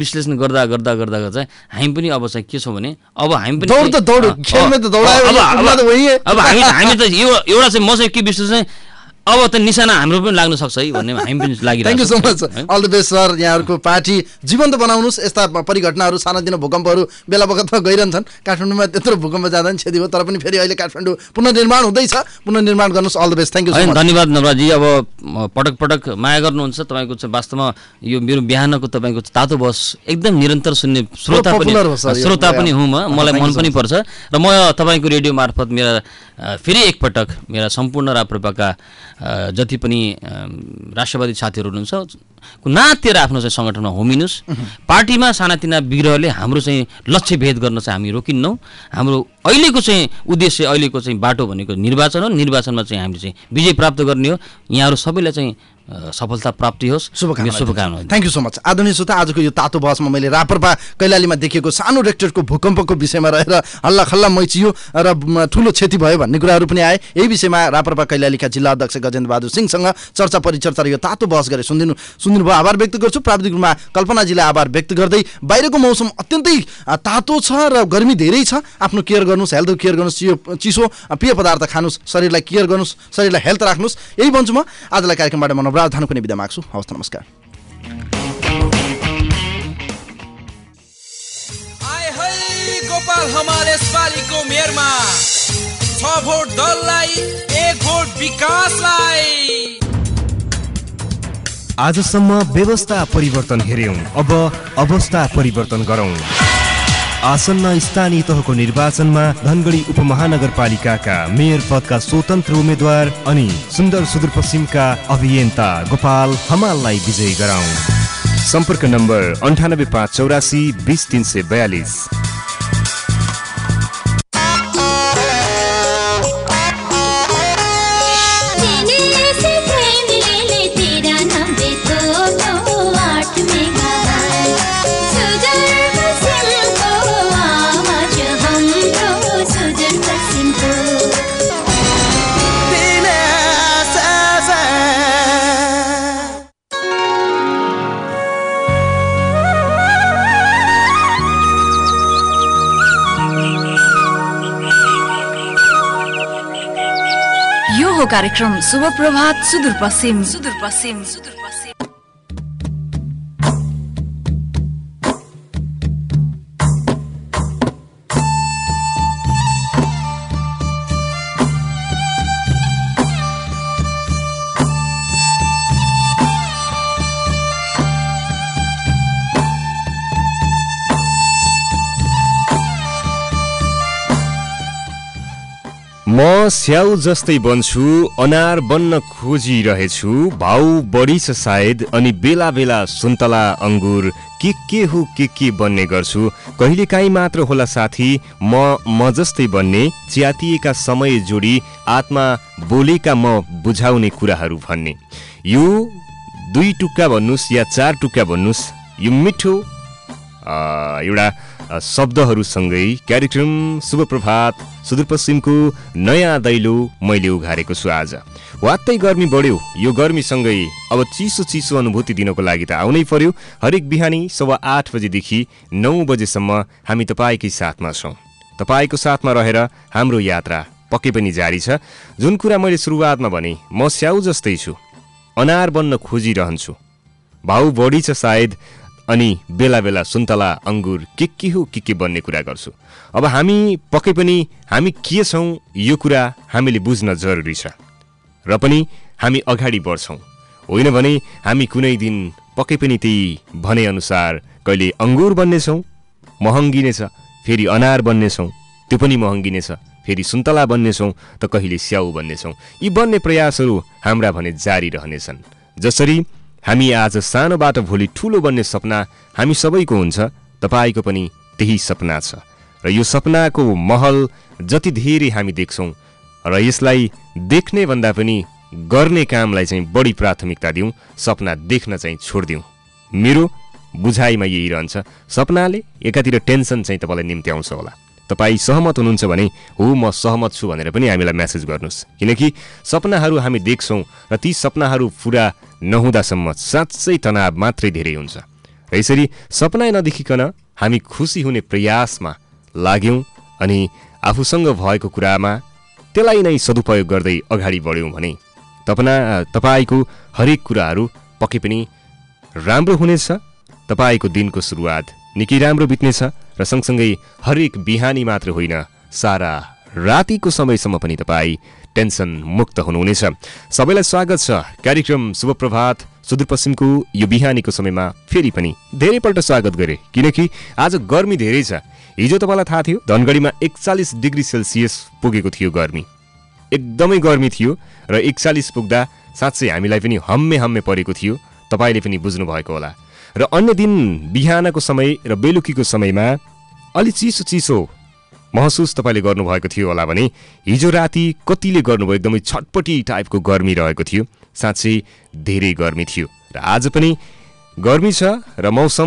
विश्लेषण गर्दा गर्दा गर्दा चाहिँ हामी पनि अब चाहिँ के छौँ भने अब हामी पनि हामी त एउटा चाहिँ म चाहिँ के विश्लेषण अब त निशाना हाम्रो पनि लाग्न सक्छ है भन्ने हामी पनि लागिरहेको छ। Thank you so much, all the best sir. यहाँहरूको पार्टी जीवन्त बनाउनुहोस्। यस्ता परिघटनाहरू सानोतिनो भूकम्पहरू बेला बखतमा गइरहन्छन्। काठमाडौँमा त्यत्रो भूकम्प जाँदा नि क्षति भयो, तर पनि फेरि अहिले काठमाडौँ पुनर्निर्माण हुँदैछ। पुनर्निर्माण गर्नुहोस्। All the best, thank you so much. धन्यवाद नवराजी। अब पटक पटक माया गर्नुहुन्छ तपाईँको चाहिँ वास्तवमा यो मेरो बिहानको तपाईँको तातो बस एकदम निरन्तर सुन्ने श्रोता पनि हुँ म, मलाई मन पनि पर्छ र म तपाईँको रेडियो मार्फत मेरा फेरि एकपटक मेरा सम्पूर्ण राप्रपाका जति पनि राष्ट्रवादी साथीहरू हुनुहुन्छ नातेर आफ्नो चाहिँ सङ्गठनमा होमिनुहोस्। पार्टीमा सानातिना विग्रहले हाम्रो चाहिँ लक्ष्य भेद गर्न चाहिँ हामी रोकिन्नौँ। हाम्रो अहिलेको चाहिँ उद्देश्य अहिलेको चाहिँ बाटो भनेको निर्वाचन हो। निर्वाचनमा चाहिँ हामीले चाहिँ विजय प्राप्त गर्ने हो। यहाँहरू सबैलाई चाहिँ सफलता प्राप्ति होस्, शुभकामना। Thank you so much. आदरणीय श्रोता, आजको यो तातो बहसमा मैले राप्रपा कैलालीमा देखेको सानो रेक्टरको भूकम्पको विषयमा रहेर हल्ला खल्ला मैचियो र ठुलो क्षति भयो भन्ने कुराहरू पनि आए। यही विषयमा राप्रपा कैलालीका जिल्ला अध्यक्ष गजेन्द्र बहादुर सिंहसँग चर्चा परिचर्चा र यो तातो बहस गरे सुनिदिनु भयो। आभार व्यक्त गर्छु। प्राविधिक रूपमा कल्पनाजीलाई आभार व्यक्त गर्दै बाहिरको मौसम अत्यन्तै तातो छ र गर्मी धेरै छ। आफ्नो केयर गर्नुहोस्, हेल्थ केयर गर्नुहोस्, चिसो पेय पदार्थ खानुहोस्, शरीरलाई केयर गर्नुहोस्, शरीरलाई हेल्थ राख्नुहोस्। यही भन्छु म। आजलाई कार्यक्रमबाट म नवराज धानुको बिदा माग्छु। हवस्, नमस्कार। गोपाल हमारे पालिको मेयरमा 6 भोट दललाई 1 भोट विकासलाई। आजसम्म व्यवस्था परिवर्तन हेर्यौं, अब अवस्था परिवर्तन गरौं। आसन्न स्थानीय तहको निर्वाचनमा धनगढी उपमहानगरपालिकाका मेयर पदका स्वतन्त्र उम्मेद्वार अनि सुन्दर सुदूरपश्चिमका अभियन्ता गोपाल हमाललाई विजयी गराउँ। सम्पर्क नम्बर 985884 20342। कार्यक्रम शुभ प्रभात सुदूरपश्चिम। म स्याउ जस्तै बन्छु, अनार बन्न खोजिरहेछु, भाउ बढी छ सायद, अनि बेला बेला सुन्तला अंगुर के हो के बन्ने गर्छु। कहिलेकाहीँ मात्र होला साथी म जस्तै बन्ने, च्यातिएका समय जोडी आत्मा बोलेका म बुझाउने कुराहरू भन्ने। यो 2 टुक्का भन्नुस् या 4 टुक्का भन्नुस्, यो मिठो एउटा शब्दहरूसँगै कार्यक्रम शुभ प्रभात सुदूरपश्चिमको नयाँ दैलो मैले उघारेको छु। आज वात्तै गर्मी बढ्यो। यो गर्मीसँगै अब चिसो अनुभूति दिनको लागि त आउनै पर्यो। हरेक बिहानी 8:15 बजेदेखि 9 बजेसम्म हामी तपाईँकै साथमा छौँ। तपाईँको साथमा रहेर हाम्रो यात्रा पक्कै पनि जारी छ। जुन कुरा मैले सुरुवातमा भने, म स्याउ जस्तै छु, अनार बन्न खोजिरहन्छु, भाउ बढी छ सायद, अनि बेला बेला सुन्तला अंगुर के हो के बन्ने कुरा गर्छु। अब हामी पक्कै पनि हामी के छौँ यो कुरा हामीले बुझ्न जरुरी छ र पनि हामी अगाडि बढ्छौँ। होइन भने हामी कुनै दिन पक्कै पनि त्यही भने अनुसार कहिले अंगुर बन्नेछौँ, महँगिनेछ, फेरि अनार बन्नेछौँ, त्यो पनि महँगिनेछ, फेरि सुन्तला बन्नेछौँ, त कहिले स्याउ बन्नेछौँ। यी बन्ने प्रयासहरू हाम्रा भने जारी रहनेछन्। जसरी हामी आज सानोबाट भोलि ठुलो बन्ने सपना हामी सबैको हुन्छ, तपाईको पनि त्यही सपना छ। र यो सपनाको महल जति धेरै हामी देख्छौँ र यसलाई देख्ने भन्दा पनि गर्ने कामलाई चाहिँ बढी प्राथमिकता दिउँ, सपना देख्न चाहिँ छोड्दिउँ। मेरो बुझाइमा यही रहन्छ। सपनाले एकातिर टेन्सन चाहिँ तपाईँलाई निम्त्याउँछ होला। तपाईँ सहमत हुनुहुन्छ भने हो म सहमत छु भनेर पनि हामीलाई मेसेज गर्नुहोस्। किनकि सपनाहरू हामी देख्छौँ र ती सपनाहरू पुरा नहुँदासम्म साँच्चै तनाव मात्रै धेरै हुन्छ। यसरी सपना नदेखिकन हामी खुसी हुने प्रयासमा लाग्यौं अनि आफूसँग भएको कुरामा त्यसलाई नै सदुपयोग गर्दै अगाडि बढ्यौं भने तपाईको हरेक कुराहरू पक्कै पनि राम्रो हुनेछ। तपाईको दिनको सुरुवात निकै राम्रो बित्नेछ र सँगसँगै हरेक बिहानी मात्र होइन सारा रातिको समयसम्म पनि तपाईँ टेन्सन मुक्त हुनुहुनेछ। सबैलाई स्वागत छ कार्यक्रम शुभ प्रभात सुदूरपश्चिमको यो बिहानीको समयमा फेरि पनि धेरैपल्ट स्वागत गरे, किनकि आज गर्मी धेरै छ। हिजो तपाईँलाई थाहा थियो धनगढीमा 41 डिग्री सेल्सियस पुगेको थियो गर्मी, एकदमै गर्मी थियो र 41 पुग्दा साँच्चै हामीलाई पनि हम्मे परेको थियो। तपाईँले पनि बुझ्नु भएको होला। र अन्य दिन बिहानको समय र बेलुकीको समयमा अलि चिसो महसुस तपाईँले गर्नुभएको थियो होला भने हिजो राति कतिले गर्नुभयो, एकदमै छटपटी टाइपको गर्मी रहेको थियो। साँच्चै धेरै गर्मी थियो र आज पनि गर्मी छ र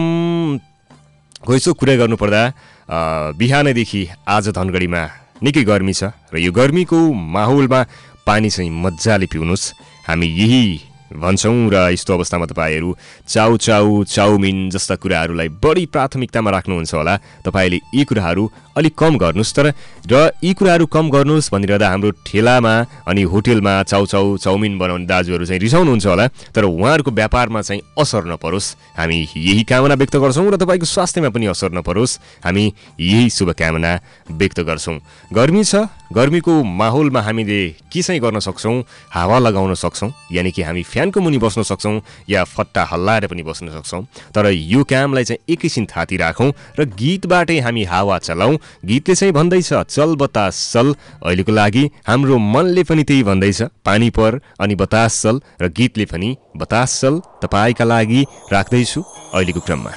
मौसमको यसो कुरा गर्नुपर्दा बिहानैदेखि आज धनगढीमा निकै गर्मी छ र यो गर्मीको माहौलमा पानी चाहिँ मजाले पिउनुहोस्, हामी यही भन्छौँ। र यस्तो अवस्थामा तपाईँहरू चाउमिन जस्ता कुराहरूलाई बढी प्राथमिकतामा राख्नुहुन्छ होला। तपाईँले यी कुराहरू अलिक कम गर्नुहोस्। र यी कुराहरू कम गर्नुहोस् भनिरहँदा हाम्रो ठेलामा अनि होटेलमा चाउमिन बनाउने दाजुहरू चाहिँ रिसाउनुहुन्छ होला, तर उहाँहरूको व्यापारमा चाहिँ असर नपरोस्, हामी यही कामना व्यक्त गर्छौँ। र तपाईँको स्वास्थ्यमा पनि असर नपरोस्, हामी यही शुभकामना व्यक्त गर्छौँ। गर्मी छ, गर्मीको माहौलमा हामीले के चाहिँ गर्न सक्छौँ? हावा लगाउन सक्छौँ, यानि कि हामी फ्यानको मुनि बस्न सक्छौँ या फट्टा हल्लाएर पनि बस्न सक्छौँ। तर यो कामलाई चाहिँ एकैछिन थाती राखौँ र गीतबाटै हामी हावा चलाउँ। गीतले चाहिँ भन्दैछ चल बतास चल, अहिलेको लागि हाम्रो मनले पनि त्यही भन्दैछ पानी पर अनि बतास चल, र गीतले पनि बतास चल तपाईँका लागि राख्दैछु अहिलेको क्रममा।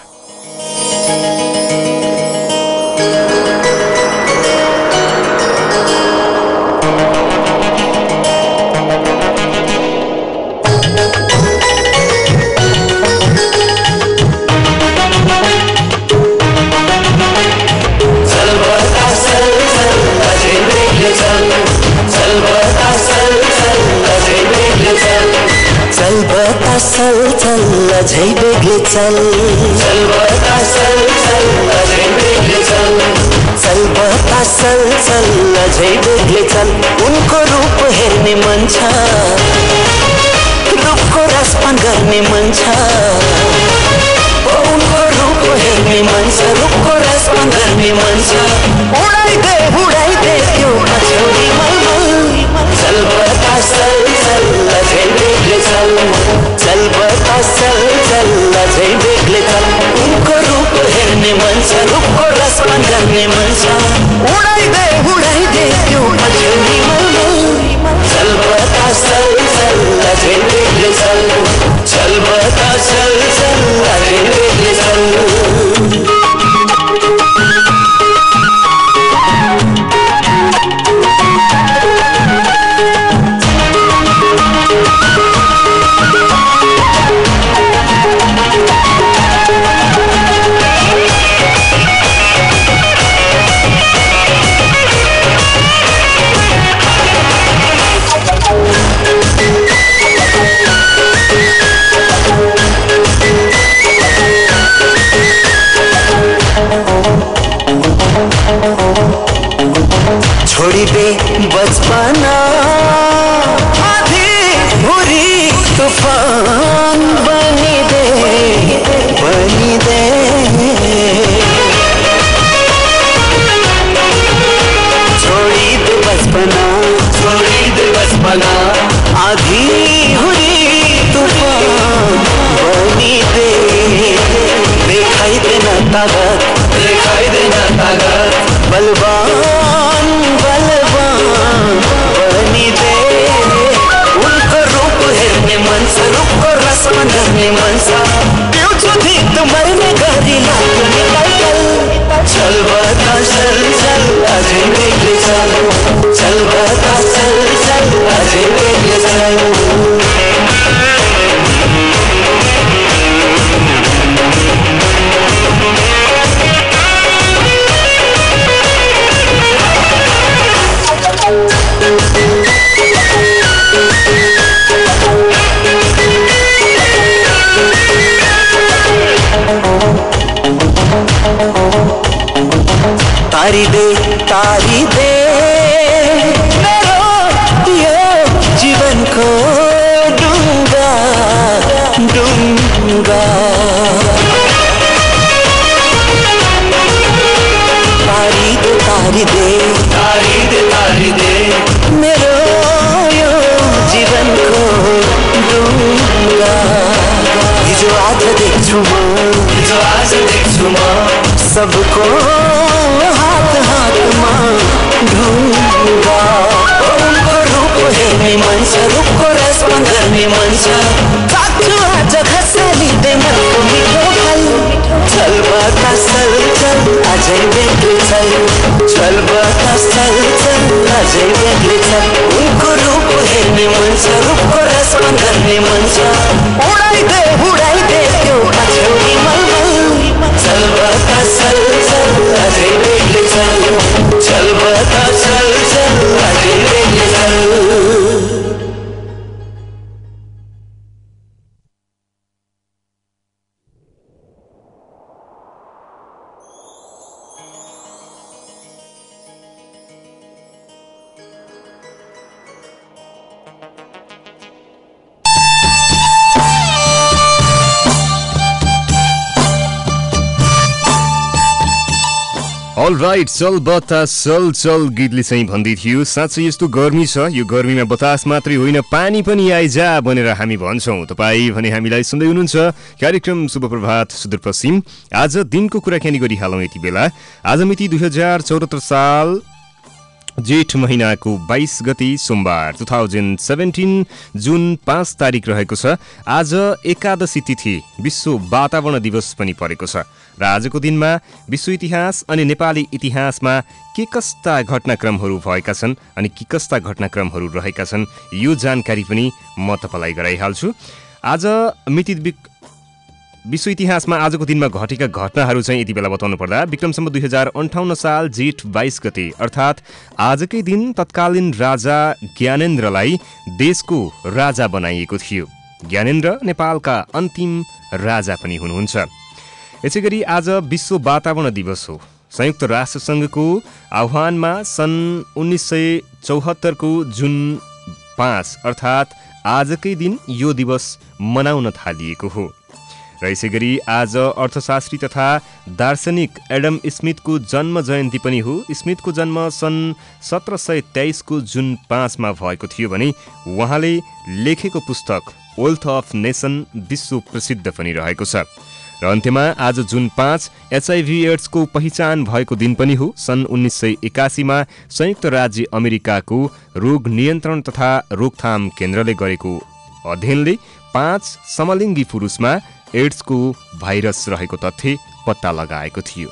चल बतास चल अझै बेग्लै चल, चल बतास चल अझै बेग्लै चल, चल बतास चल अझै बेग्लै चल। उनको रूप हेर्ने मन छ, रूपको रसपान गर्ने मन छ, उनको रूप हेर्ने मन छ, रूपको रसपान गर्ने मन छ। उडाइदे त्यो पछौडी मलमल, चल बतास चल अझै बेग्लै चल, चल बतास चल अझै बेग्लै चल। उनको रूप हेर्ने मन छ, रूपको रसपान गर्ने मन छ। उडाइदे त्यो पछौडी मलमल, चल बतास चल अझै बेग्लै चल, चल बतास चल अझै बेग्लै चल। छोड़ी दे बचपना आधी बुरी तूफान बनी दे छोड़ी दे बचपना आधी बुरी तूफान बनी दे। दिखाई देना ताकत बलवान बनी दे। उनको रूप हेर्ने मन छ, रूपको रसमा गर्ने मन छ। पिउँछु धिक मर्ने गरी लाग्ने टाइटल, चल बतास चल अझै बेग्लै चल, चल बतास चल अझै बेग्लै चल। तारी दे मेरो यो जीवनको डुङ्गा डुङ्गा तारी दे मेरो यो जीवनको डुङ्गा हिजो आज देख्छु म सबको हात हातमा ढुङ्गा उनको रूप हेर्ने मन छ रूपको रसमा गर्ने मन छ चाख्छु आज खसालिँदै मनको मिठो फल चल बतास चल अझै बेग्लै चल चल बतास चल अझै बेग्लै चल उनको रूप हेर्ने मन छ रूपको रसमा गर्ने मन छ उडाइदे त्यो पछौडी मलमल चल बतास चल अझै बेग्लै चल चल बतास चल अझै बेग्लै चल अलराइट चल बतास चल गीतले चाहिँ भन्दै थियो साँच्चै यस्तो गर्मी छ यो गर्मीमा बतास मात्रै होइन पानी पनि आइजा भनेर हामी भन्छौँ। तपाईँ भने हामीलाई सुन्दै हुनुहुन्छ कार्यक्रम शुभ प्रभात सुदूरपश्चिम। आज दिनको कुराकानी गरिहालौँ यति बेला। आज मिति 2074 साल जेठ महिनाको 22 गते सोमबार 2017 जुन 5 तारिक रहेको छ। आज एकादशी तिथि विश्व वातावरण दिवस पनि परेको छ र आजको दिनमा विश्व इतिहास अनि नेपाली इतिहासमा के कस्ता घटनाक्रमहरू भएका छन् अनि के कस्ता घटनाक्रमहरू रहेका छन् यो जानकारी पनि म तपाईलाई गराइहाल्छु। आज मिति विश्व इतिहासमा आजको दिनमा घटेका घटनाहरू चाहिँ यति बेला बताउनु पर्दा विक्रमसम्म 2058 साल जेठ 22 गते अर्थात् आजकै दिन तत्कालीन राजा ज्ञानेन्द्रलाई देशको राजा बनाइएको थियो। ज्ञानेन्द्र नेपालका अन्तिम राजा पनि हुनुहुन्छ। यसैगरी आज विश्व वातावरण दिवस हो। संयुक्त राष्ट्रसङ्घको आह्वानमा सन् 1974 को जुन 5 अर्थात् आजकै दिन यो दिवस मनाउन थालिएको हो। र यसैगरी आज अर्थशास्त्री तथा दार्शनिक एडम स्मिथको जन्म जयन्ती पनि हो। स्मिथको जन्म सन् 1723 को जुन 5 मा भएको थियो भने उहाँले लेखेको पुस्तक वेल्थ अफ नेसन विश्व प्रसिद्ध पनि रहेको छ। र अन्त्यमा आज जुन 5 HIV एड्सको पहिचान भएको दिन पनि हो। सन् 1981 मा संयुक्त राज्य अमेरिकाको रोग नियन्त्रण तथा रोकथाम केन्द्रले गरेको अध्ययनले 5 समलिङ्गी पुरुषमा एड्सको भाइरस रहेको तथ्य पत्ता लगाएको थियो।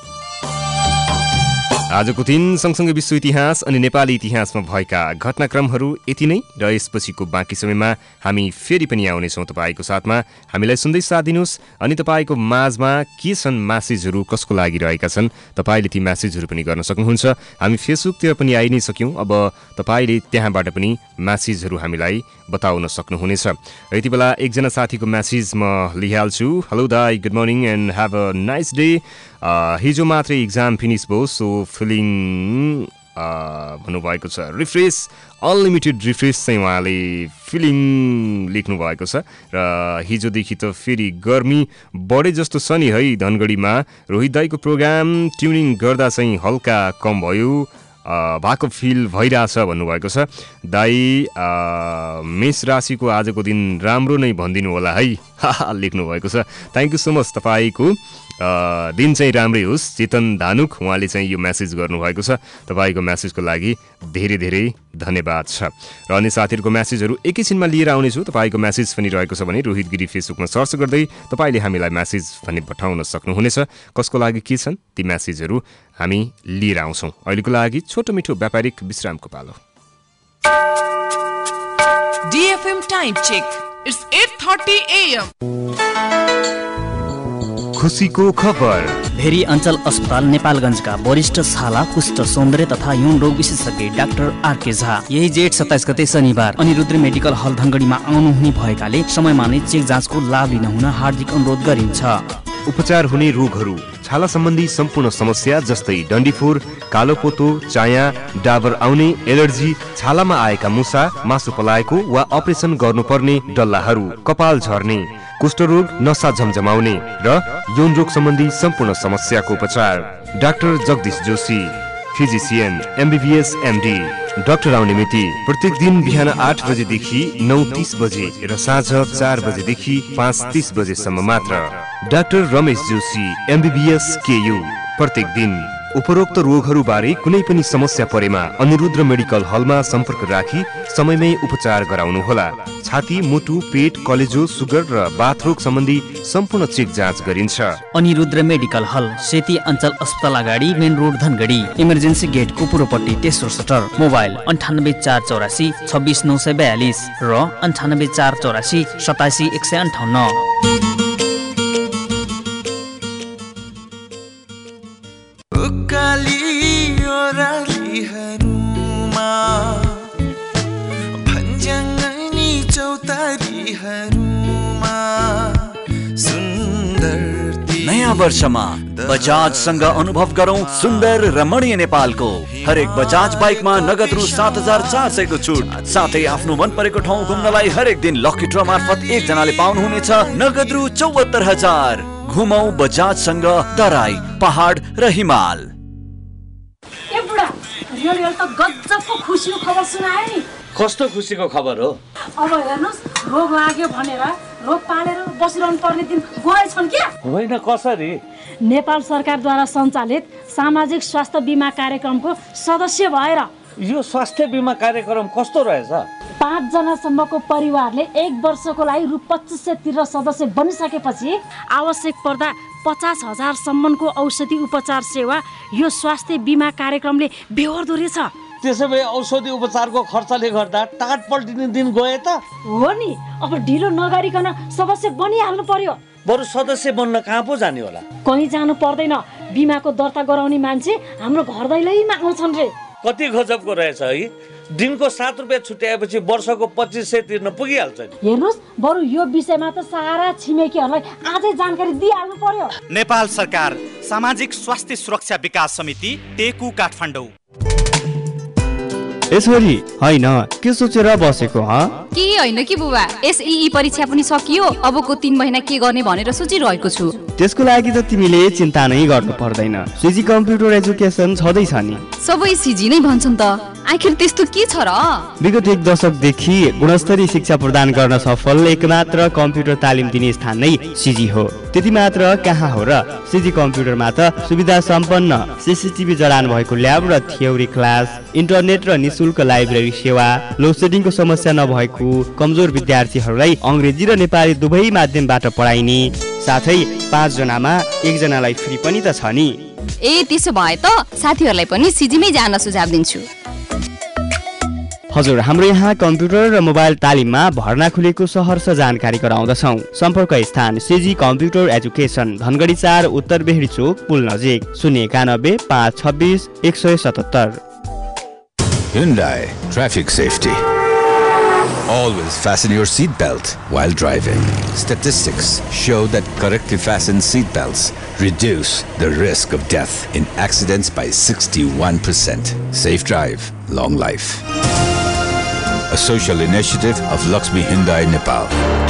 आजको दिन सँगसँगै विश्व इतिहास अनि नेपाली इतिहासमा भएका घटनाक्रमहरू यति नै र यसपछिको बाँकी समयमा हामी फेरि पनि आउनेछौँ तपाईँको साथमा। हामीलाई सुन्दै साथ दिनुहोस् अनि तपाईँको माझमा के छन् म्यासेजहरू कसको लागि रहेका छन् तपाईँले ती म्यासेजहरू पनि गर्न सक्नुहुन्छ। हामी फेसबुकतिर पनि आइ नै सक्यौँ। अब तपाईँले त्यहाँबाट पनि म्यासेजहरू हामीलाई बताउन सक्नुहुनेछ। यति बेला एकजना साथीको म्यासेज म लिइहाल्छु। हेलो दाई, good morning and have a nice day. हिजो मात्रै इक्जाम फिनिस भयो सो फिलिङ भन्नुभएको छ। रिफ्रेस अनलिमिटेड रिफ्रेस चाहिँ उहाँले फिलिङ लेख्नु भएको छ। र हिजोदेखि त फेरि गर्मी बढे जस्तो छ नि है धनगढीमा। रोहित दाईको प्रोग्राम ट्युनिङ गर्दा चाहिँ हल्का कम भयो भएको फिल भइरहेछ भन्नुभएको छ। दाई मेष राशिको आजको दिन राम्रो नै भनिदिनु होला है लेख्नु भएको छ। Thank you so much. तपाईँको दिन चाहिँ राम्रै होस्। चेतन धानुक उहाँले चाहिँ यो म्यासेज गर्नुभएको छ। तपाईँको म्यासेजको लागि धेरै धेरै धन्यवाद छ। र अन्य साथीहरूको म्यासेजहरू एकैछिनमा लिएर आउनेछु। तपाईँको म्यासेज पनि रहेको छ भने रोहित गिरी फेसबुकमा सर्च गर्दै तपाईँले हामीलाई म्यासेज भने पठाउन सक्नुहुनेछ। कसको लागि के छन् ती म्यासेजहरू हामी लिएर आउँछौँ। अहिलेको लागि छोटो मिठो व्यापारिक विश्रामको पालो। DFM time check. It's 8:30 AM. खुसीको खबर। भेरी अञ्चल अस्पताल नेपालगञ्जका वरिष्ठ छाला कुष्ठ सौन्दर्य तथा यौन रोग विशेषज्ञ डाक्टर आरके झा यही जेठ 27 गते शनिबार अनिरुद्ध मेडिकल हल धनगढीमा आउनुहुने भएकाले समयमा नै चेक जाँचको लाभ लिन हुन हार्दिक अनुरोध गरिन्छ। उपचार हुने रोगहरू छाला सम्बन्धी सम्पूर्ण समस्या जस्तै डन्डीफोर, कालोपोतो, चाया, डाबर आउने, एलर्जी, छालामा आएका मुसा, मासु पलाएको वा अपरेसन गर्नुपर्ने डल्लाहरू, कपाल झर्ने, कुष्ठरोग, नसा झमझमाउने र यौन रोग सम्बन्धी सम्पूर्ण समस्याको उपचार। Doctor Jagdish Joshi, physician, MBBS MD। Doctor आउने मिति प्रत्येक दिन बिहान 8 बजेदेखि 9:30 बजे र साँझ 4 बजेदेखि 5:30 बजेसम्म मात्र। Doctor Ramesh Joshi, MBBS KU। प्रत्येक दिन उपरोक्त रोगहरूबारे कुनै पनि समस्या परेमा अनिरुद्ध मेडिकल हलमा सम्पर्क राखी समयमै उपचार गराउनुहोला। छाती, मुटु, पेट, कलेजो, सुगर र बाथरोग सम्बन्धी सम्पूर्ण चेक जाँच गरिन्छ। अनिरुद्ध मेडिकल हल, सेती अञ्चल अस्पताल अगाडि, मेन रोड धनगढी, इमर्जेन्सी गेटको पूर्वपट्टि तेस्रो सटर। मोबाइल 9848 26942 र 9848 87158। नयाँ वर्षमा बजाजसँग अनुभव गरौं सुन्दर रमणीय नेपालको। हरेक बजाज बाइकमा नगद रु 7400 को छुट, साथै आफ्नो मन परेको ठाउँ घुम्नलाई हरेक दिन लकी ड्र मार्फत एकजनाले पाउनुहुनेछ नगद रु 74000। घुमौं बजाजसँग तराई, पहाड र हिमाल। गजबको खुसीको खबर सुनायो नि। कस्तो खुसीको खबर हो? अब हेर्नुस्, रोग लाग्यो भनेर रोग पालेर बसिरहनु पर्ने दिन गएछन् क्या? होइन, कसरी? नेपाल सरकारद्वारा सञ्चालित सामाजिक स्वास्थ्य बिमा कार्यक्रमको सदस्य भएर। यो स्वास्थ्य बिमा कार्यक्रम कस्तो रहेछ? 5 जनासम्मको परिवारले 1 वर्षको लागि रु 2500 तिरेर सदस्य बनिसकेपछि आवश्यक पर्दा 50,000 सम्मको औषधि उपचार सेवा यो स्वास्थ्य बिमा कार्यक्रमले बेहोर्दो रहेछ। त्यसो भए औषधि उपचारको खर्चले गर्दा टाट पल्टिने दिन गए त? हो नि, अब ढिलो नगरिकन सदस्य बनिहाल्नु पर्यो। बरु सदस्य बन्न कहाँ पो जाने होला? कहीँ जानु पर्दैन, बिमाको दर्ता गराउने मान्छे हाम्रो घर दैलैमा आउँछन् रे। कति गजबको रहेछ है। दिनको 7 रुपियाँ छुट्याएपछि वर्षको 2500 तिर्न पुगिहाल्छ नि। हेर्नुस्, बरु यो विषयमा त सारा छिमेकीहरूलाई आजै जानकारी दिइहाल्नु पर्यो। नेपाल सरकार सामाजिक स्वास्थ्य सुरक्षा विकास समिति, टेकु, काठमाडौँ। यसरी होइन के सोचेर बसेको ह? के होइन कि बुबा, एसईई परीक्षा पनि सकियो, अबको 3 महिना के गर्ने भनेर सोचिरहेको छु। त्यसको लागि त तिमीले चिन्ता नै गर्नु पर्दैन। सिजी कम्प्युटर एजुकेसन छँदैछ नि। सबै सिजी नै भन्छन् त, आखिर त्यस्तो के छ र? विगत 1 दशकदेखि गुणस्तरीय शिक्षा प्रदान गर्न सफल एकमात्र कम्प्युटर तालिम दिने स्थान नै सिजी हो। त्यति मात्र कहाँ हो र, सिजी कम्प्युटरमा त सुविधा सम्पन्न सीसीटीभी जडान भएको ल्याब र थ्योरी क्लास, इन्टरनेट र निशुल्क लाइब्रेरी सेवा, लोडसेडिङको समस्या नभएको, कमजोर विद्यार्थीहरूलाई अङ्ग्रेजी र नेपाली दुवै माध्यमबाट पढाइने, साथै 5 जनामा 1 जनालाई फ्री पनि त छ नि। ए त्यसो भए त साथीहरूलाई पनि सिजीमै जान सुझाव दिन्छु। हजुर, हाम्रो यहाँ कम्प्युटर र मोबाइल तालिममा भर्ना खुलेको सहर्ष जानकारी गराउँदछौँ। सम्पर्क स्थान सिजी कम्प्युटर एजुकेसन, धनगढी 4 उत्तर बेहरी चोक पुल नजिक, 091 526 177। Hyundai Traffic Safety. Always fasten your seatbelt while driving. Statistics show that correctly fastened seatbelts reduce the risk of death in accidents by 61%. Safe drive, long life. A social initiative of Lakshmi Hyundai, Nepal.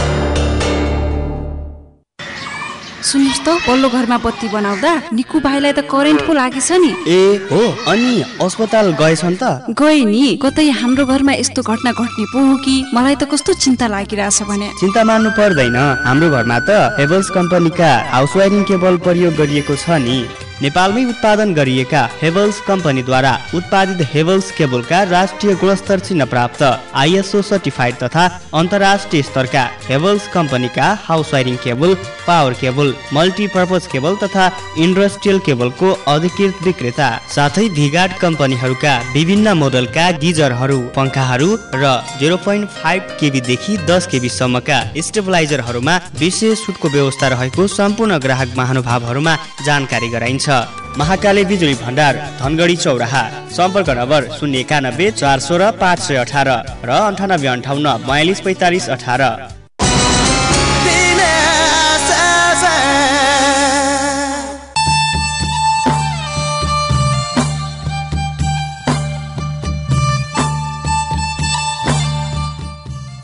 सुन्नुस् त, पल्लो घरमा बत्ती बनाउँदा निकु भाइलाई त current पो लागेछ नि। ए हो, अनि अस्पताल गएछन् त? गए नि, कतै हाम्रो घरमा यस्तो घटना घट्ने पो हो कि? मलाई त कस्तो चिन्ता लागिरहेछ भने। चिन्ता मान्नु पर्दैन, हाम्रो घरमा त हेभल्स कम्पनीका हाउस वायरिङ केबल प्रयोग गरिएको छ नि। नेपालमै उत्पादन गरिएका हेभल्स कम्पनीद्वारा उत्पादित हेभल्स केबलका राष्ट्रिय गुणस्तर चिन्ह प्राप्त ISO सर्टिफाइड तथा अन्तर्राष्ट्रिय स्तरका हेभल्स कम्पनीका house wiring cable, power cable, multipurpose cable तथा इन्डस्ट्रियल केबलको अधिकृत विक्रेता, साथै भिगार्ड कम्पनीहरूका विभिन्न मोडलका गिजरहरू, पंखाहरू र 0.5 केबी देखि 10 केबी सम्मका स्टेबलाइजरहरूमा विशेष छुटको व्यवस्था रहेको सम्पूर्ण ग्राहक महानुभावहरूमा जानकारी गराइन्छ। महाकाली बिजुली भण्डार, धनगढी चौराहा। सम्पर्क नम्बर 091 416 518 र 9858 42 45 18।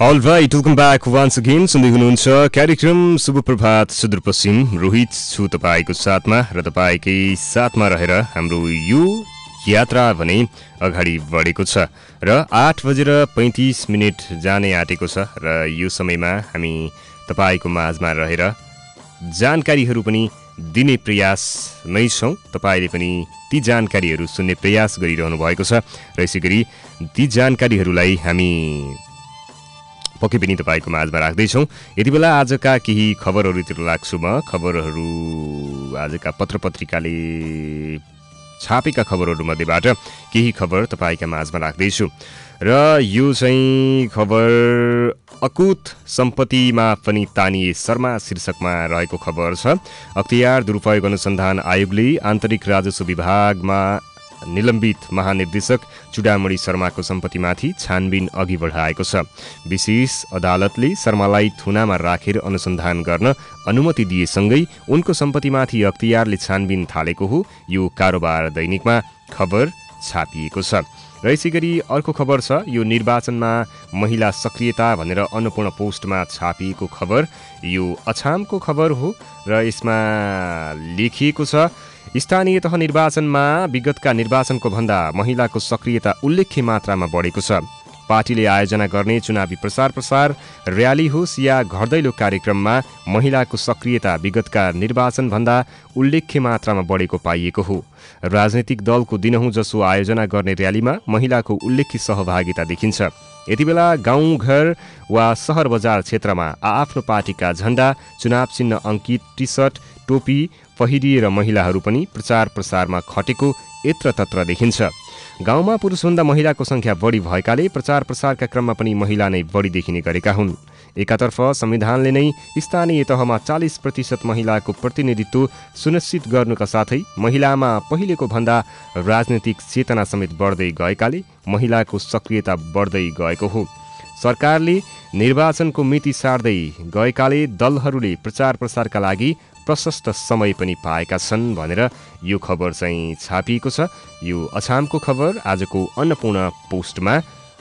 All right, welcome back once again. सुन्दै हुनुहुन्छ कार्यक्रम शुभ प्रभात सुदूरपश्चिम। रोहित छु तपाईको साथमा र तपाईकै साथमा रहेर हाम्रो यो यात्रा भने अगाडि बढेको छ र 8:35 जाने आँटेको छ र यो समयमा हामी तपाईको माझमा रहेर जानकारीहरू पनि दिने प्रयास नै छौँ। तपाईले पनि ती जानकारीहरू सुन्ने प्रयास गरिरहनु भएको छ र यसैगरी ती जानकारीहरूलाई हामी पक्कै पनि तपाईको माझमा राख्दैछौँ। यति बेला आजका केही खबरहरूतिर लाग्छु म। खबरहरू आजका पत्रपत्रिकाले छापेका खबरहरू मध्येबाट केही खबर तपाईका माझमा राख्दैछु र यो चाहिँ खबर अकुत सम्पत्तिमा पनि तानिए शर्मा शीर्षकमा रहेको खबर छ। अख्तियार दुरुपयोग अनुसन्धान आयोगले आन्तरिक राजस्व विभागमा निलम्बित महानिर्देशक चुडामणि शर्माको सम्पत्तिमाथि छानबिन अघि बढाएको छ। विशेष अदालतले शर्मालाई थुनामा राखेर अनुसन्धान गर्न अनुमति दिएसँगै उनको सम्पत्तिमाथि अख्तियारले छानबिन थालेको हो। यो कारोबार दैनिकमा खबर छापिएको छ र यसैगरी अर्को खबर छ। यो निर्वाचनमा महिला सक्रियता भनेर अन्नपूर्ण पोस्टमा छापिएको खबर यो अछामको खबर हो र यसमा लेखिएको छ स्थानीय तह निर्वाचनमा विगतका निर्वाचनको भन्दा महिलाको सक्रियता उल्लेख्य मात्रामा बढेको छ। पार्टीले आयोजना गर्ने चुनावी प्रसार र्याली होस् या घर दैलो कार्यक्रममा महिलाको सक्रियता विगतका निर्वाचनभन्दा उल्लेख्य मात्रामा बढेको पाइएको हो। राजनैतिक दलको दिनहुँ जसो आयोजना गर्ने र्यालीमा महिलाको उल्लेख्य सहभागिता देखिन्छ। यति बेला गाउँघर वा सहर बजार क्षेत्रमा आआफ्नो पार्टीका झण्डा चुनाव चिन्ह अङ्कित टी सर्ट टोपी पहिरिएर महिलाहरू पनि प्रचार प्रसारमा खटेको यत्रतत्र देखिन्छ। गाउँमा पुरुषभन्दा महिलाको सङ्ख्या बढी भएकाले प्रचार प्रसारका क्रममा पनि महिला नै बढी देखिने गरेका हुन्। एकातर्फ संविधानले नै स्थानीय तहमा 40% महिलाको प्रतिनिधित्व सुनिश्चित गर्नुका साथै महिलामा पहिलेको भन्दा राजनैतिक चेतना समेत बढ्दै गएकाले महिलाको सक्रियता बढ्दै गएको हो। सरकारले निर्वाचनको मिति सार्दै गएकाले दलहरूले प्रचार प्रसारका लागि प्रशस्त समय पनि पाएका छन् भनेर यो खबर चाहिँ छापिएको छ। यो अछामको खबर आजको अन्नपूर्ण पोस्टमा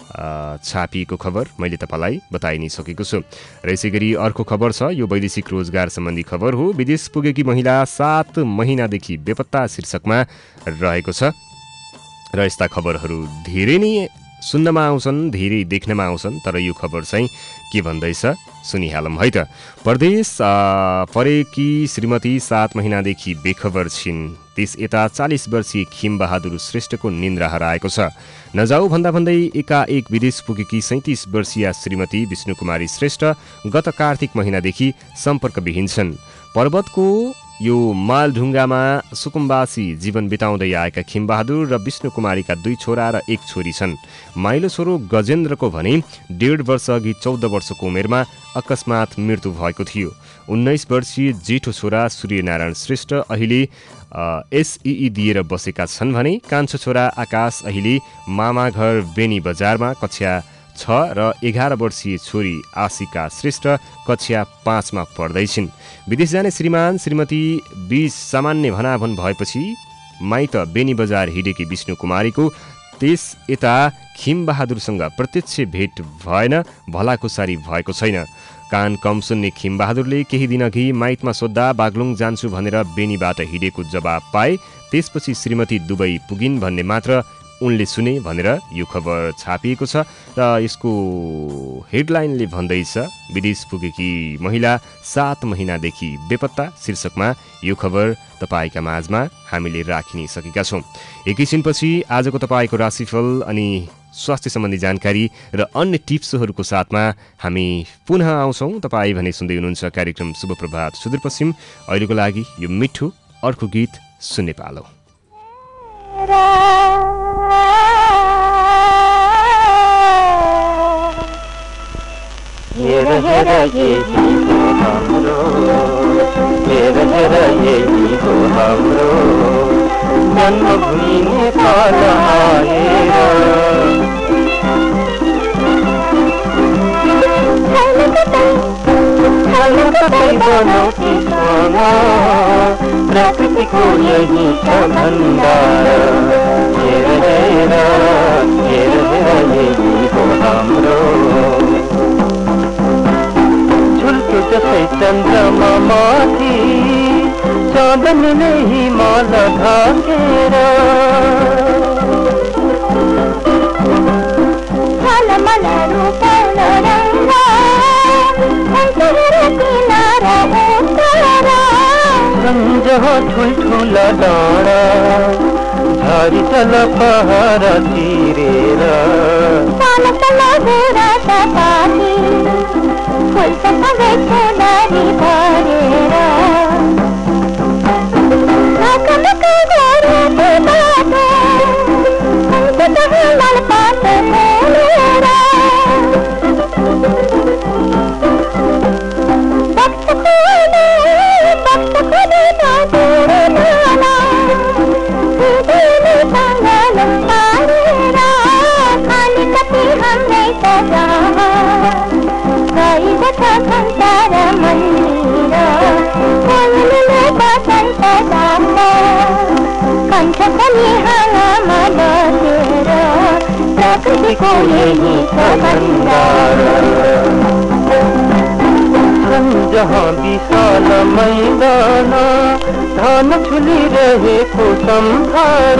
छापिएको खबर मैले तपाईँलाई बताइ नै सकेको छु र यसैगरी अर्को खबर छ। यो वैदेशिक रोजगार सम्बन्धी खबर हो। विदेश पुगेकी महिला 7 महिनादेखि बेपत्ता शीर्षकमा रहेको छ र यस्ता खबरहरू धेरै नै सुन्नमा आउँछन्, धेरै देख्नमा आउँछन्, तर यो खबर चाहिँ के भन्दैछ सुनिहालौँ है त। परदेश परेकी श्रीमती 7 महिनादेखि बेखबर छिन्। त्यस यता 40 वर्षीय खिमबहादुर श्रेष्ठको निन्द्रा हराएको छ। नजाऊ भन्दा भन्दै एकाएक विदेश पुगेकी 37 वर्षीय श्रीमती विष्णुकुमारी श्रेष्ठ गत कार्तिक महिनादेखि सम्पर्कविहीन छन्। पर्वतको यो मालढुङ्गामा सुकुम्बासी जीवन बिताउँदै आएका खिमबहादुर र विष्णुकुमारीका 2 छोरा र 1 छोरी छन्। माइलो छोरो गजेन्द्रको भने 1.5 वर्ष अघि 14 वर्षको उमेरमा अकस्मात मृत्यु भएको थियो। 19 वर्षीय जेठो छोरा सूर्यनारायण श्रेष्ठ अहिले एसईई दिएर बसेका छन् भने कान्छो छोरा आकाश अहिले मामा घर बेनी बजारमा कक्षा 6 र 11 वर्षीय छोरी आशिका श्रेष्ठ कक्षा 5 मा पढ्दैछिन्। विदेश जाने श्रीमान श्रीमती बीच सामान्य भनाभन भएपछि माइत बेनी बजार हिँडेकी विष्णुकुमारीको त्यस यता खिमबहादुरसँग प्रत्यक्ष भेट भएन, भलाकुसारी भएको छैन। कान कम सुन्ने खिमबहादुरले केही दिन अघि माइतमा सोद्धा बागलुङ जान्छु भनेर बेनीबाट हिँडेको जवाब पाए। त्यसपछि श्रीमती दुबई पुगिन् भन्ने मात्र उनले सुने भनेर यो खबर छापिएको छ र यसको हेडलाइनले भन्दैछ विदेश पुगेकी महिला 7 महिनादेखि बेपत्ता शीर्षकमा यो खबर तपाईँका माझमा हामीले राखिनै सकेका छौँ। एकैछिनपछि आजको तपाईँको राशिफल अनि स्वास्थ्य सम्बन्धी जानकारी र अन्य टिप्सहरूको साथमा हामी पुनः आउँछौँ। तपाईँ भने सुन्दै हुनुहुन्छ कार्यक्रम शुभ प्रभात सुदूरपश्चिम। अहिलेको लागि यो मिठो अर्को गीत सुन्ने पालो। हेरा हेरा यही हो हाम्रो, हेरा हेरा यही हो हाम्रो जन्मभूमि नेपाल आएर। प्रकृतिको यही छ भण्डार। हेरा हेरा हेरा हेरा यही हो हाम्रो। जसै चन्द्रमा माथि चाँदनीले हिमाल ढाकेर सन्जह ठुल्ठुला डाँडा झारी चल पहाड तिरेर जहाँ विशाल मैदान धान झुलिरहेको सम्भार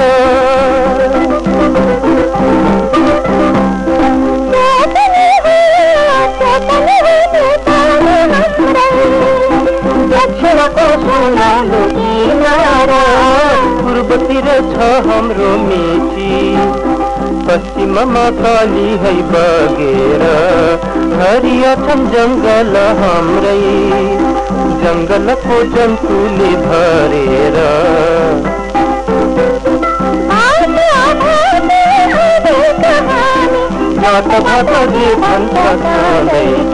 दक्षिणको सुनालो किनारा पूर्वतिर छ हाम्रो मेची पश्चिममा काली है बगेर हरिया छन् जङ्गल हाम्रै जङ्गलको जन्तुले भरेर जातभात जे भन्छ छँदैछ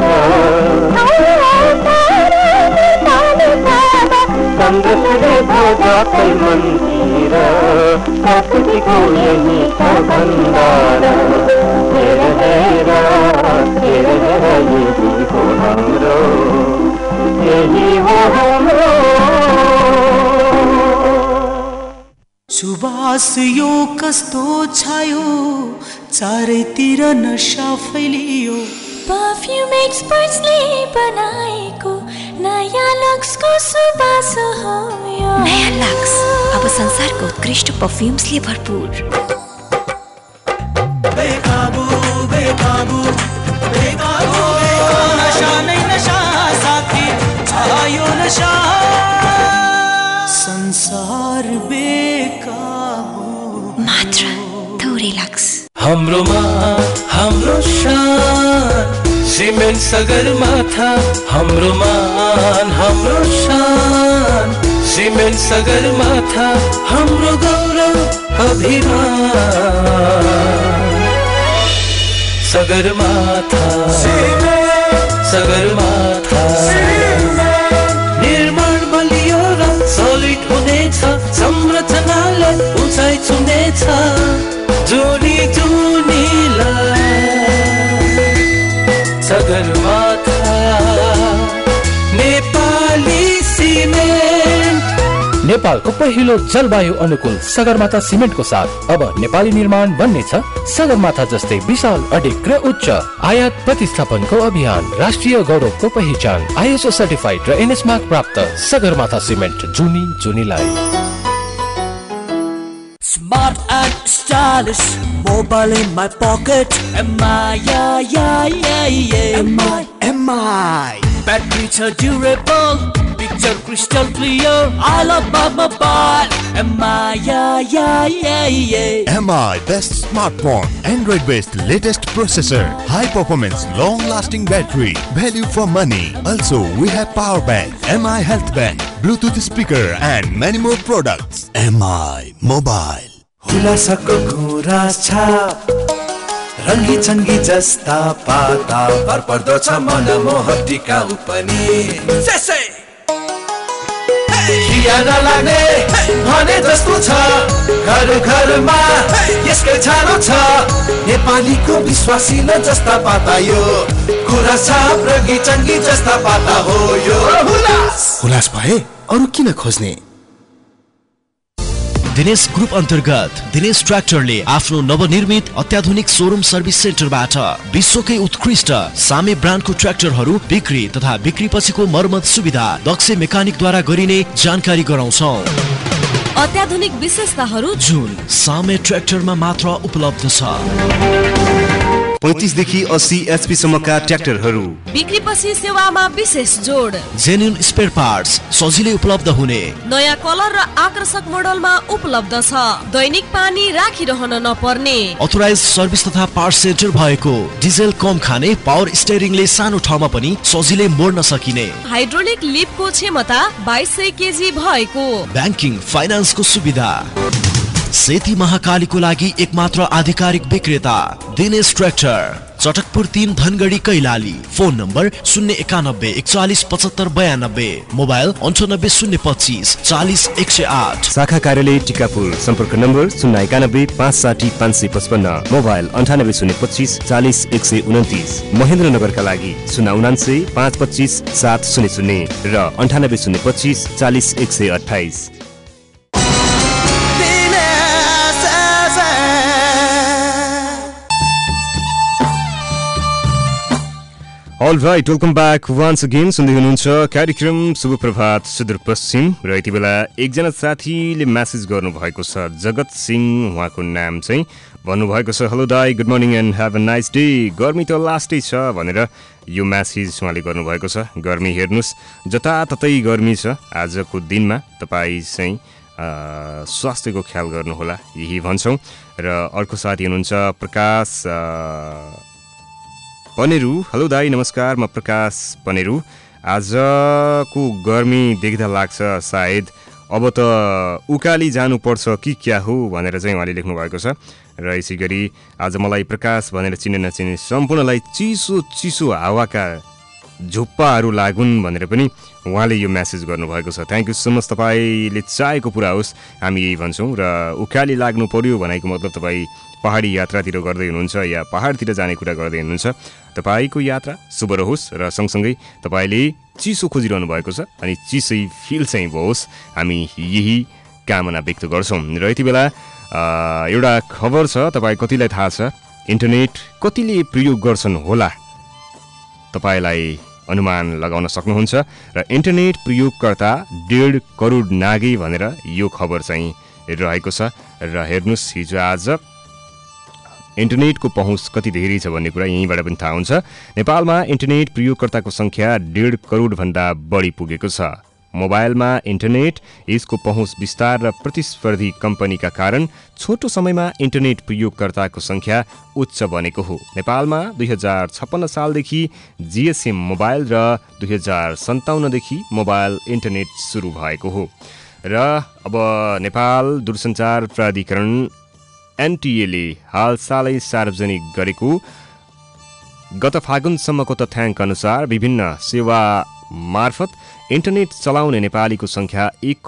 चन्द्रले जातै मन्दिर प्रकृतिको यही छ भण्डार हेर हेर हेर हेर यही हो हाम्रो यही हो हाम्रो सुवास यो कस्तो छायो चारैतिर नशा फैलियो परफ्यूम एक्सपर्ट्सले बनाएको नयाँ लक्सको सुवास हो यो नयाँ लक्स अब संसारको उत्कृष्ट परफ्युम्सले भरपूर बेकाबू बेकाबू बेकाबू नशा नै नशा साथी छायो नशा संसार बेकाबू मात्र थोरै लक्स हाम्रोमा हाम्रो शान सिमेन्ट सगरमाथा हाम्रो मान हाम्रो शान सिमेन्ट सगरमाथा हाम्रो गौरव अभिमान सगरमाथा सगरमाथा निर्माण बलियो र सलिड हुनेछ संरचनालाई उचाइ छुनेछ जुनी जुनीलाई सगरमाथा नेपाली सिमेन्ट नेपालको पहिलो जलवायु अनुकूल सगरमाथा सिमेन्टको साथ अब नेपाली निर्माण बन्नेछ सगरमाथा जस्तै विशाल अडिग र उच्च आयात प्रतिस्थापनको अभियान राष्ट्रिय गौरवको पहिचान आइएसओ सर्टिफाइड र एनएस मार्क प्राप्त सगरमाथा सिमेन्ट जुनी जुनीलाई Smart and stylish, mobile in my pocket. MI, yeah. MI. Battery cha durable, picture crystal clear. I love my mobile. MI, yeah. MI best smartphone, Android-based latest processor, high performance, long-lasting battery, value for money. Also, we have power bank, MI health bank, Bluetooth speaker, and many more products. MI mobile. खुलासाको कुरा छ रङ्गी चङ्गी जस्ता पाता भर पर्दो छ मन मोह टिकाउ पनि खिया नलाग्ने भने जस्तो छ घर घरमा यसकै छानो छ नेपालीको विश्वासिलो जस्ता पाता यो कुरा छ रङ्गी चङ्गी जस्ता पाता हो यो हुलास भए अरू किन खोज्ने दिनेश ग्रुप अन्तर्गत दिनेश ट्र्याक्टरले आफ्नो नवनिर्मित अत्याधुनिक शोरूम सर्भिस सेन्टरबाट विश्वकै उत्कृष्ट सामे ब्रान्डको ट्र्याक्टरहरू बिक्री तथा बिक्री पछिको मर्मत सुविधा दक्ष मेकानिकद्वारा गरिने जानकारी गराउँछौं। अत्याधुनिक विशेषताहरू जुन सामे ट्र्याक्टरमा मात्र उपलब्ध छ। 35 देखि 80 एचपी सम्मका ट्र्याक्टरहरू बिक्री पछि सेवामा विशेष जोड, जेन्युन स्पेयर पार्ट्स सजिलै उपलब्ध हुने, नयाँ कलर र आकर्षक मोडलमा उपलब्ध छ। दैनिक पानी राखिरहन नपर्ने, अथोराइज सर्भिस तथा पार्ट्स सेन्टर भएको, डिजेल कम खाने पावर स्टियरिङले सानो ठाउँमा पनि सजिलै मोड्न सकिने, हाइड्रोलिक लिफ्टको क्षमता 2200 केजी भएको, ब्याङ्किङ फाइनान्सको सुविधा। सेती महाकालीको लागि एकमात्र आधिकारिक विक्रेता Dinesh tractor, Chatakpur 3 Dhangadhi Kailali. Phone number 09141457592, mobile 9802540108। शाखा कार्यालय टिकापुर, सम्पर्क नम्बर 091560555, मोबाइल 9802540129। महेन्द्रनगरका लागि 099525700 र 9802540128। All right, welcome back once again. सुन्दै हुनुहुन्छ कार्यक्रम शुभ प्रभात सुदूरपश्चिम र यति बेला एकजना साथीले मेसेज गर्नुभएको छ, जगत सिंह उहाँको नाम चाहिँ भन्नुभएको छ, हेलो दाई, good morning and have a nice day. गर्मी त लास्टै छ भनेर यो मेसेज उहाँले गर्नुभएको छ। गर्मी हेर्नुहोस्, जताततै गर्मी छ। आजको दिनमा तपाईँ चाहिँ स्वास्थ्यको ख्याल गर्नुहोला, यही भन्छौँ। र अर्को साथी हुनुहुन्छ प्रकाश पनेरू। हेलो दाई, नमस्कार, म प्रकाश पनेरू। आजको गर्मी देख्दा लाग्छ सायद अब त उकाली जानुपर्छ कि क्या हो भनेर चाहिँ उहाँले लेख्नु भएको छ। र यसै गरी आज मलाई प्रकाश भनेर चिने नचिने सम्पूर्णलाई चिसो चिसो हावाका झुप्पाहरू लागुन् भनेर पनि उहाँले यो मेसेज गर्नुभएको छ। Thank you so much. तपाईँले चाहेको पुरा होस्, हामी यही भन्छौँ। र उकाली लाग्नु पर्यो भनेको मतलब तपाईँ पहाडी यात्रातिर गर्दै हुनुहुन्छ या पहाडतिर जाने कुरा गर्दै हुनुहुन्छ, तपाईँको यात्रा शुभ रहोस् र सँगसँगै तपाईँले चिसो खोजिरहनु भएको छ अनि चिसै फिल चाहिँ होस्, हामी यही कामना व्यक्त गर्छौँ। र यति बेला एउटा खबर छ, तपाईँ कतिलाई थाहा छ इन्टरनेट कतिले प्रयोग गर्छन् होला, तपाईँलाई अनुमान लगाउन सक्नुहुन्छ। र इन्टरनेट प्रयोगकर्ता 1.5 करोड नागे भनेर यो खबर चाहिँ रहेको छ। र हेर्नुहोस्, हिजो आज इन्टरनेटको पहुँच कति धेरै छ भन्ने कुरा यहीँबाट पनि थाहा हुन्छ। नेपालमा इन्टरनेट प्रयोगकर्ताको सङ्ख्या 1.5 करोडभन्दा बढी पुगेको छ। मोबाइलमा इन्टरनेट, यसको पहुँच विस्तार र प्रतिस्पर्धी कम्पनीका कारण छोटो समयमा इन्टरनेट प्रयोगकर्ताको सङ्ख्या उच्च बनेको हो। नेपालमा 2056 सालदेखि जिएसएम मोबाइल र 2057 देखि मोबाइल इन्टरनेट सुरु भएको हो। र अब नेपाल दूरसञ्चार प्राधिकरण एनटिएले हालसालै सार्वजनिक गरेको गत फागुनसम्मको तथ्याङ्क अनुसार विभिन्न सेवा मार्फत इन्टरनेट चलाउने नेपालीको सङ्ख्या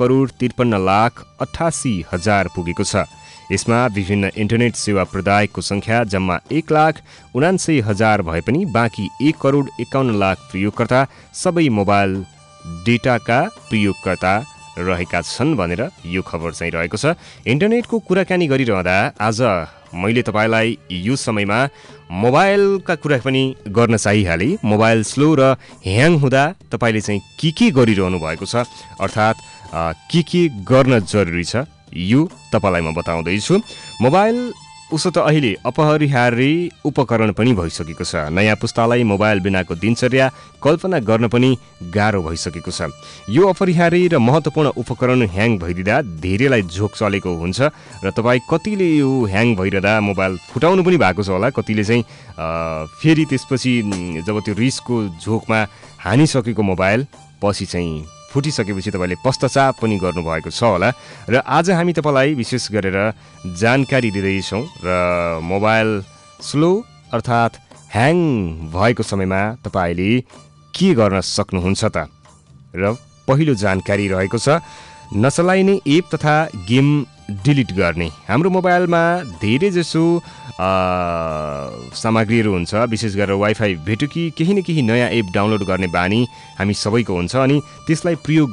1,53,88,000 पुगेको छ। यसमा विभिन्न इन्टरनेट सेवा प्रदायकको सङ्ख्या जम्मा 1,79,000 भए पनि बाँकी 1,51,00,000 प्रयोगकर्ता सबै मोबाइल डेटाका प्रयोगकर्ता रहेका छन् भनेर यो खबर चाहिँ रहेको छ। इन्टरनेटको कुराकानी गरिरहँदा आज मैले तपाईँलाई यो समयमा मोबाइलका कुरा पनि गर्न चाहिहालेँ। मोबाइल स्लो र ह्याङ हुँदा तपाईँले चाहिँ के गरिरहनु भएको छ, अर्थात् के गर्न जरुरी छ, यो तपाईँलाई म बताउँदैछु। मोबाइल उसो त अहिले अपरिहार्य उपकरण पनि भइसकेको छ। नयाँ पुस्तालाई मोबाइल बिनाको दिनचर्या कल्पना गर्न पनि गाह्रो भइसकेको छ। यो अपरिहार्य र महत्त्वपूर्ण उपकरण ह्याङ भइदिँदा धेरैलाई झोक चलेको हुन्छ र तपाईँ कतिले यो ह्याङ भइरहँदा मोबाइल फुटाउनु पनि भएको छ होला। कतिले चाहिँ फेरि त्यसपछि जब त्यो रिसको झोकमा हानिसकेको मोबाइल पछि चाहिँ फुटिसकेपछि तपाईँले पश्चाताप पनि गर्नुभएको छ होला। र आज हामी तपाईँलाई विशेष गरेर जानकारी दिँदैछौँ र मोबाइल स्लो अर्थात् ह्याङ भएको समयमा तपाईँले के गर्न सक्नुहुन्छ त। र पहिलो जानकारी रहेको छ नचलाइने एप तथा गेम डिलिट गर्ने। हाम्रो मोबाइलमा धेरै जसो सामग्रीहरू हुन्छ, विशेष गरेर वाइफाई भेटुकी केही न केही नयाँ एप डाउनलोड गर्ने बानी हामी सबैको हुन्छ अनि त्यसलाई प्रयोग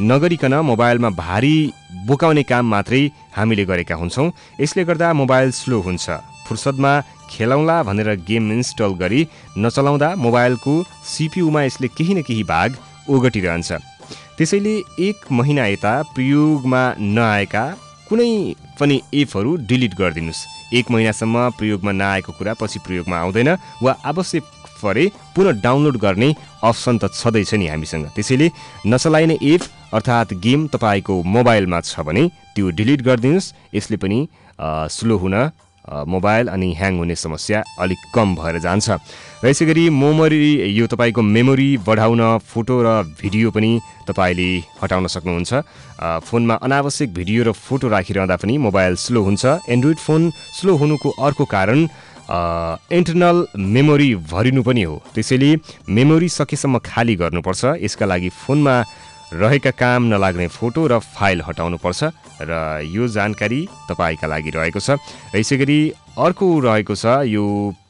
नगरिकन मोबाइलमा भारी बोकाउने काम मात्रै हामीले गरेका हुन्छौँ। यसले गर्दा मोबाइल स्लो हुन्छ। फुर्सदमा खेलौँला भनेर गेम इन्स्टल गरी नचलाउँदा मोबाइलको सिपियुमा यसले केही न केही भाग ओगटिरहन्छ। त्यसैले 1 महिना यता प्रयोगमा नआएका कुनै पनि एपहरू डिलिट गरिदिनुहोस्। 1 महिनासम्म प्रयोगमा नआएको कुरा पछि प्रयोगमा आउँदैन वा आवश्यक परे पुनः डाउनलोड गर्ने अप्सन त छँदैछ नि हामीसँग। त्यसैले नचलाइने एप अर्थात् गेम तपाईँको मोबाइलमा छ भने त्यो डिलिट गरिदिनुहोस्। यसले पनि स्लो हुन मोबाइल अनि ह्याङ हुने समस्या अलिक कम भएर जान्छ। र यसै गरी यो तपाईँको मेमोरी बढाउन फोटो र भिडियो पनि तपाईँले हटाउन सक्नुहुन्छ। फोनमा अनावश्यक भिडियो र फोटो राखिरहँदा पनि मोबाइल स्लो हुन्छ। एन्ड्रोइड फोन स्लो हुनुको अर्को कारण इन्टरनल मेमोरी भरिनु पनि हो। त्यसैले मेमोरी सकेसम्म खाली गर्नुपर्छ। यसका लागि फोनमा रहेका काम नलाग्ने फोटो र फाइल हटाउनुपर्छ र यो जानकारी तपाईँका लागि रहेको छ। र यसै गरी अर्को रहेको छ यो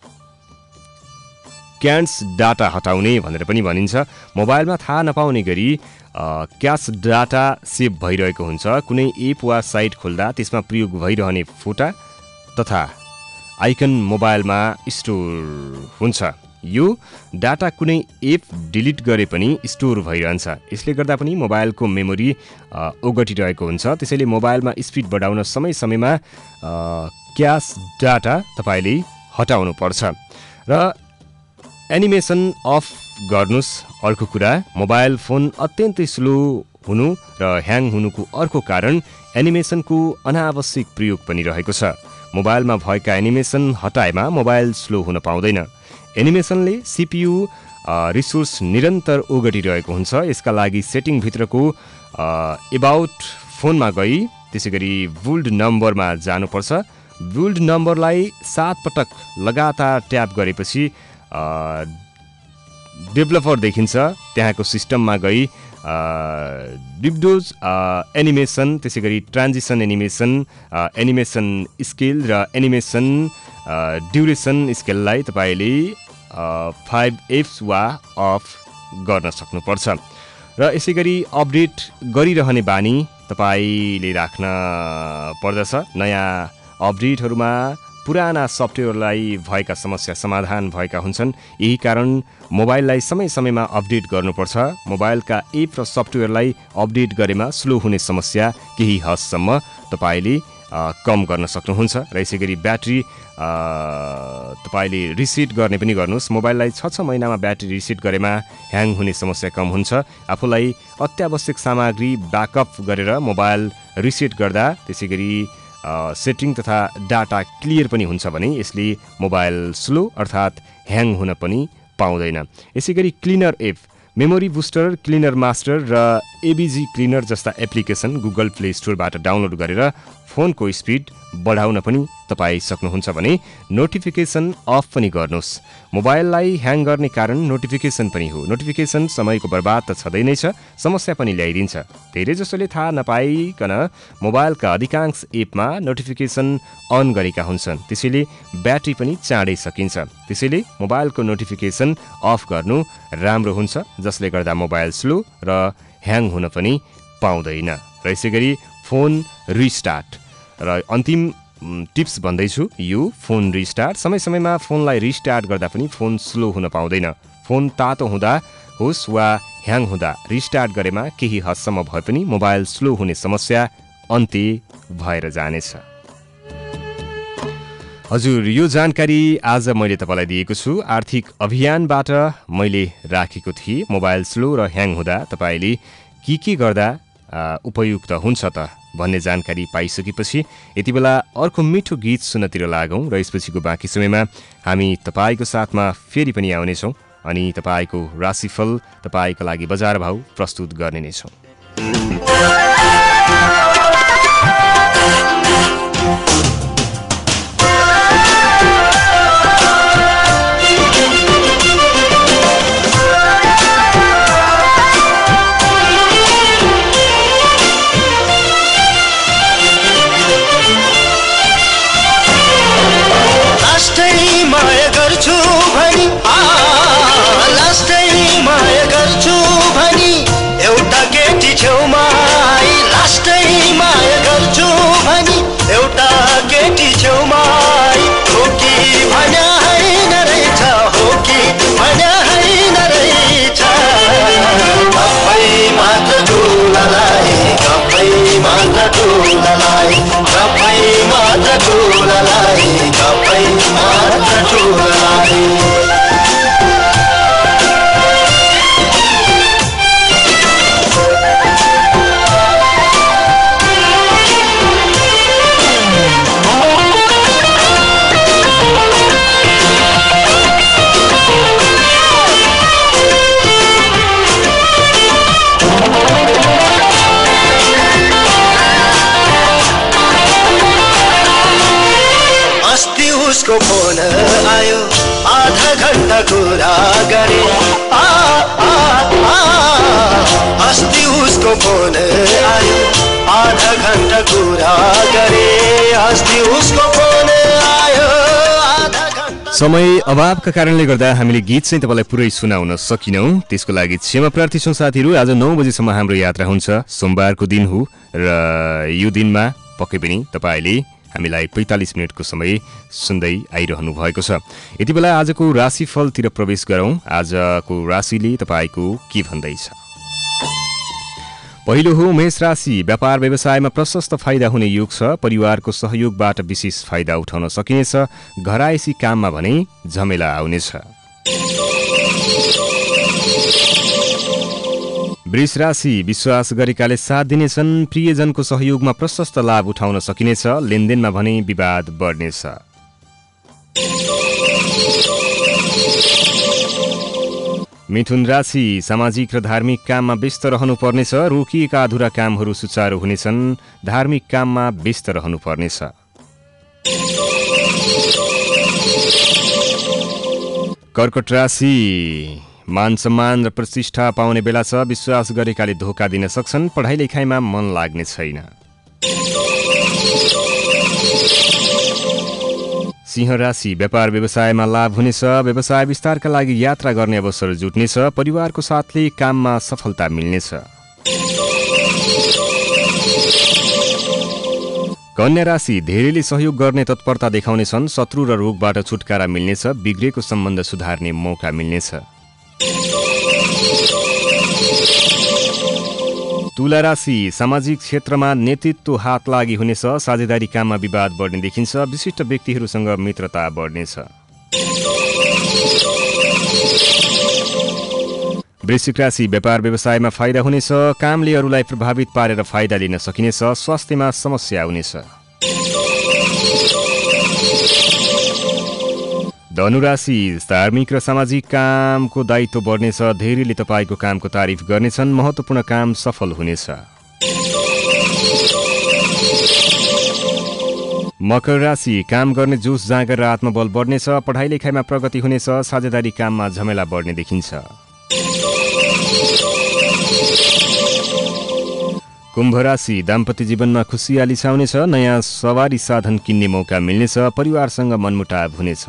क्यान्स डाटा हटाउने भनेर पनि भनिन्छ। मोबाइलमा थाहा नपाउने गरी क्यास डाटा सेभ भइरहेको हुन्छ। कुनै एप वा साइट खोल्दा त्यसमा प्रयोग भइरहने फोटा तथा आइकन मोबाइलमा स्टोर हुन्छ। यो डाटा कुनै एप डिलिट गरे पनि स्टोर भइरहन्छ। यसले गर्दा पनि मोबाइलको मेमोरी ओगटिरहेको हुन्छ। त्यसैले मोबाइलमा स्पिड बढाउन समय समयमा क्यास डाटा तपाईँले हटाउनु पर्छ। र एनिमेसन अफ गर्नुहोस्। अर्को कुरा, मोबाइल फोन अत्यन्तै स्लो हुनु र ह्याङ हुनुको अर्को कारण एनिमेसनको अनावश्यक प्रयोग पनि रहेको छ। मोबाइलमा भएका एनिमेसन हटाएमा मोबाइल स्लो हुन पाउँदैन। एनिमेसनले सिपियु रिसोर्स निरन्तर ओगटिरहेको हुन्छ। यसका लागि सेटिङभित्रको एबाउट फोनमा गई त्यसै गरी बुल्ड नम्बरमा जानुपर्छ। बुल्ड नम्बरलाई 7 पटक लगातार ट्याप गरेपछि डेभलपर देखिन्छ। त्यहाँको सिस्टममा गई विन्डोज एनिमेसन त्यसै गरी ट्रान्जिसन एनिमेसन, एनिमेसन स्केल र एनिमेसन ड्युरेसन स्केललाई तपाईँले 5F वा अफ गर्न सक्नुपर्छ। र यसै गरी अपडेट गरिरहने बानी तपाईँले राख्न पर्दछ। नयाँ अपडेटहरूमा पुराना सफ्टवेयरलाई भएका समस्या समाधान भएका हुन्छन्। यही कारण मोबाइललाई समय समयमा अपडेट गर्नुपर्छ। मोबाइलका एप र सफ्टवेयरलाई अपडेट गरेमा स्लो हुने समस्या केही हदसम्म तपाईँले कम गर्न सक्नुहुन्छ। र यसै गरी ब्याट्री तपाईँले रिसेट गर्ने पनि गर्नुहोस्। मोबाइललाई 6 महिनामा ब्याट्री रिसेट गरेमा ह्याङ हुने समस्या कम हुन्छ। आफूलाई अत्यावश्यक सामग्री ब्याकअप गरेर मोबाइल रिसेट गर्दा त्यसै गरी सेटिङ तथा डाटा क्लियर पनि हुन्छ भने यसले मोबाइल स्लो अर्थात् ह्याङ हुन पनि पाउँदैन। यसै गरी cleaner app, memory booster, cleaner master र एबिजी क्लिनर जस्ता एप्लिकेसन गुगल प्ले स्टोरबाट डाउनलोड गरेर फोनको स्पिड बढाउन पनि तपाईँ सक्नुहुन्छ भने नोटिफिकेसन अफ पनि गर्नुहोस्। मोबाइललाई ह्याङ गर्ने कारण नोटिफिकेसन पनि हो। नोटिफिकेसन समयको बर्बाद त छँदै नै छ, समस्या पनि ल्याइदिन्छ। धेरै जसोले थाहा नपाइकन मोबाइलका अधिकांश एपमा नोटिफिकेसन अन गरेका हुन्छन्। त्यसैले ब्याट्री पनि चाँडै सकिन्छ। त्यसैले मोबाइलको नोटिफिकेसन अफ गर्नु राम्रो हुन्छ, जसले गर्दा मोबाइल स्लो र ह्याङ हुन पनि पाउँदैन। र यसै गरी फोन रिस्टार्ट र अन्तिम टिप्स भन्दैछु यो फोन रिस्टार्ट। समय समयमा फोनलाई रिस्टार्ट गर्दा पनि फोन स्लो हुन पाउँदैन। फोन तातो हुँदा होस् वा ह्याङ हुँदा रिस्टार्ट गरेमा केही हदसम्म भए पनि मोबाइल स्लो हुने समस्या अन्त्य भएर जानेछ। हजुर, यो जानकारी आज मैले तपाईँलाई दिएको छु। आर्थिक अभियानबाट मैले राखेको थिएँ। मोबाइल स्लो र ह्याङ हुँदा तपाईँले के गर्दा उपयुक्त हुन्छ त भन्ने जानकारी पाइसकेपछि यति बेला अर्को मिठो गीत सुन्नतिर लागौँ र यसपछिको बाँकी समयमा हामी तपाईँको साथमा फेरि पनि आउनेछौँ अनि तपाईँको राशिफल, तपाईँको लागि बजार भाउ प्रस्तुत गर्ने नै छौँ। लास्टै माया गर्छु भनी एउटा केटी छेउमा उसको फोन आयो आधा घन्टा कुरा गरे अस्ति उसको फोन आयो आधा घन्टा कुरा गरे अस्ति उसको फोन आयो आधा घन्टा। समय अभावका कारणले गर्दा हामीले गीत चाहिँ तपाईँलाई पुरै सुनाउन सकिनौँ, त्यसको लागि क्षमा प्रार्थी छौँ साथीहरू। आज 9 बजेसम्म हाम्रो यात्रा हुन्छ, सोमबारको दिन हो र यो दिनमा पक्कै पनि तपाईँले हामीलाई 45 मिनटको समय सुन्दै आइरहनु भएको छ। यति बेला आजको राशिफलतिर प्रवेश गरौँ। आजको राशिले तपाईँको के भन्दैछ? पहिलो हो मेष राशि। व्यापार व्यवसायमा प्रशस्त फाइदा हुने योग छ। परिवारको सहयोगबाट विशेष फाइदा उठाउन सकिनेछ। घरायसी काममा भने झमेला आउनेछ। वृष राशि। विश्वास गरेकाले साथ दिनेछन्। प्रियजनको सहयोगमा प्रशस्त लाभ उठाउन सकिनेछ। लेनदेनमा भने विवाद बढ्नेछ। मिथुन राशि। सामाजिक र धार्मिक काममा व्यस्त रहनुपर्नेछ। रोकिएका अधुरा कामहरू सुचारू हुनेछन्। धार्मिक काममा व्यस्त रहनुपर्नेछ। कर्कट राशि। मान सम्मान र प्रतिष्ठा पाउने बेला छ। विश्वास गरेकाले धोका दिन सक्छन्। पढाइ लेखाइमा मन लाग्ने छैन। सिंह राशि। व्यापार व्यवसायमा लाभ हुनेछ। व्यवसाय विस्तारका लागि यात्रा गर्ने अवसर जुट्नेछ। परिवारको साथले काममा सफलता मिल्नेछ। कन्या राशि। धेरैले सहयोग गर्ने तत्परता देखाउनेछन्। शत्रु र रोगबाट छुटकारा मिल्नेछ। बिग्रेको सम्बन्ध सुधार्ने मौका मिल्नेछ। तुला राशि। सामाजिक क्षेत्रमा नेतृत्व हात लागि हुनेछ। साझेदारी काममा विवाद बढ्ने देखिन्छ। विशिष्ट व्यक्तिहरूसँग मित्रता बढ्नेछ। वृश्चिक राशि। व्यापार व्यवसायमा फाइदा हुनेछ। कामले अरूलाई प्रभावित पारेर फाइदा लिन सकिनेछ। स्वास्थ्यमा समस्या आउनेछ। धनुराशि। धार्मिक र सामाजिक कामको दायित्व बढ्नेछ। धेरैले तपाईँको कामको तारिफ गर्नेछन्। महत्त्वपूर्ण काम सफल हुनेछ। मकर राशि। काम गर्ने जोस जाँगर र आत्मबल बढ्नेछ। पढाइ लेखाइमा प्रगति हुनेछ। साझेदारी काममा झमेला बढ्ने देखिन्छ। कुम्भ राशि। दाम्पत्य जीवनमा खुसियाली छाउनेछ। नयाँ सवारी साधन किन्ने मौका मिल्नेछ। परिवारसँग मनमुटाव हुनेछ।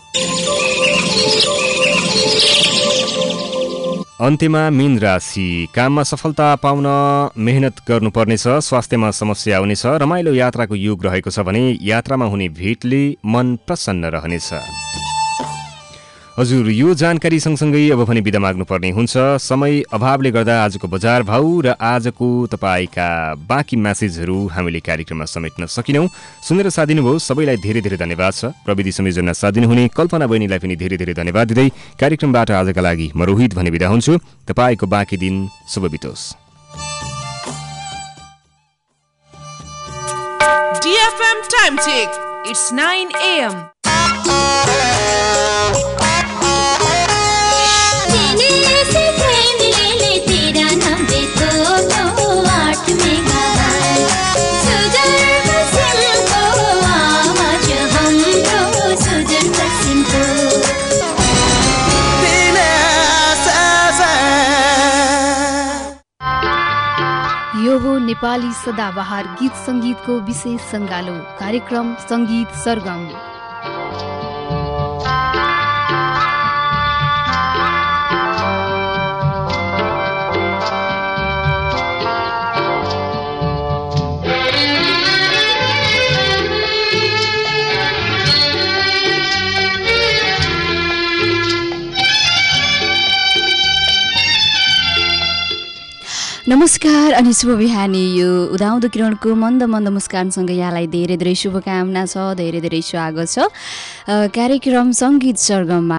अन्त्यमा मीन राशि। काममा सफलता पाउन मेहनत गर्नुपर्नेछ। स्वास्थ्यमा समस्या आउनेछ। रमाइलो यात्राको योग रहेको छ भने यात्रामा हुने भेटले मन प्रसन्न रहनेछ। हजुर, यो जानकारी सँगसँगै अब भने बिदा माग्नुपर्ने हुन्छ। समय अभावले गर्दा आजको बजार भाउ र आजको तपाईँका बाँकी म्यासेजहरू हामीले कार्यक्रममा समेट्न सकिनौँ। सुनेर साथ दिनुभयो सबैलाई धेरै धेरै धन्यवाद छ। प्रविधि संयोजनमा साथ दिनुहुने कल्पना बहिनीलाई पनि धेरै धेरै धन्यवाद दिँदै कार्यक्रमबाट आजका लागि म रोहित भने बिदा हुन्छु। तपाईँको बाँकी दिन शुभ बितोस्। DFM time check. It's 9 AM. यो हो नेपाली सदाबहार गीत संगीतको विशेष संगालो कार्यक्रम संगीत सरगम। नमस्कार अनि शुभ बिहानी। यो उदाउँदो किरणको मन्द मन्द मुस्कानसँग यहाँलाई धेरै धेरै शुभकामना छ, धेरै धेरै स्वागत छ कार्यक्रम संगीत सरगममा।